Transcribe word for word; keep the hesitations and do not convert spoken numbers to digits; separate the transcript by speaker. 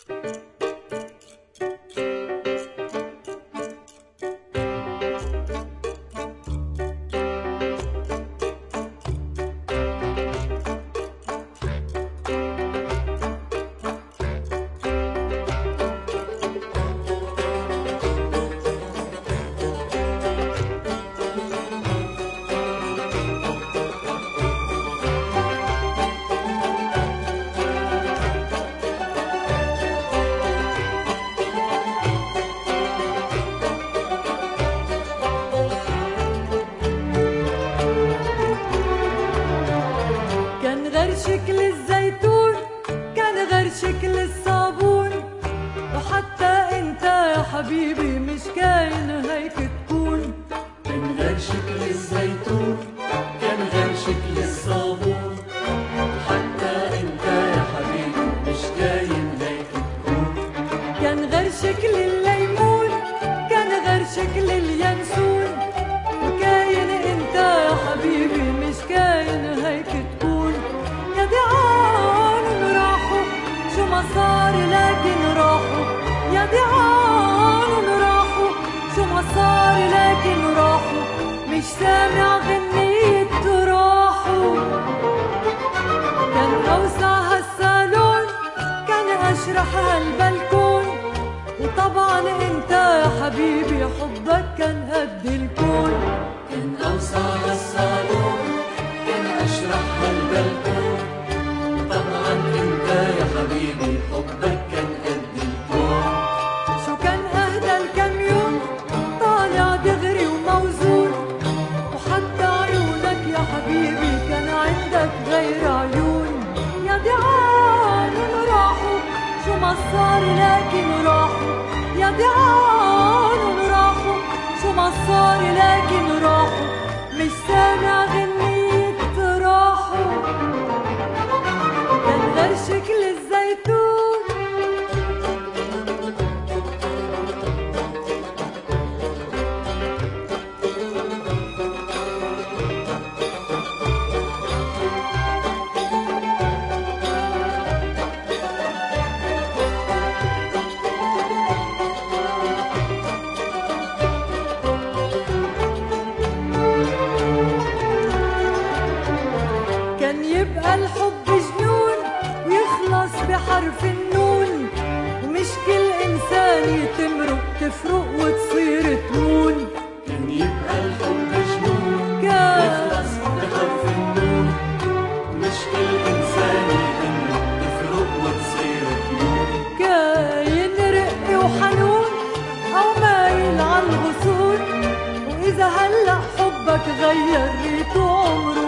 Speaker 1: شكل الزيتون كان غير شكل الصابون، وحتى انت يا حبيبي مش كاين هيك تكون.
Speaker 2: كان غير شكل الزيتون كان غير شكل الصابون، وحتى انت يا حبيبي مش كاين هيك تكون.
Speaker 1: كان غير شكل الليمون كان غير شكل اليانسون، وكاين انت يا حبيبي مش كاين هيك تكون. يا دي عالم راحوا شو ما صار لكن راحوا، يا دي عالم راحوا شو ما صار لكن راحوا، مش سامع غنية راحوا. كان أوسع هالصالون كان أشرح هالبلكون، وطبعا انت يا حبيبي حبك كان قد الكون.
Speaker 2: كان أوسع هالصالون كان أشرح هالبلكون، طبعا انت يا حبيبي حبك كان قد الكون.
Speaker 1: شو كان اهدى الكم يوم طالع دغري وموزون، وحتى عيونك يا حبيبي كان عندك غير عيون. يا دي عالم راحوا شو ما صار لكن راحوا، يا دي عالم راحوا شو ما صار لكن راحوا، مش سامع غنية راحوا. كان غير شكل الزيتون كان يبقى الحب جنون ويخلص بحرف النون، ومش كل إنسان يتمرق تفرق وتصير تمون.
Speaker 2: كان يبقى الحب جنون
Speaker 1: كان
Speaker 2: يخلص بحرف النون، مش كل إنسان يتمرق تفرق وتصير تمون.
Speaker 1: كاين رق وحنون أو مايل عالغصون، وإذا هلأ حبك غير ريته عمره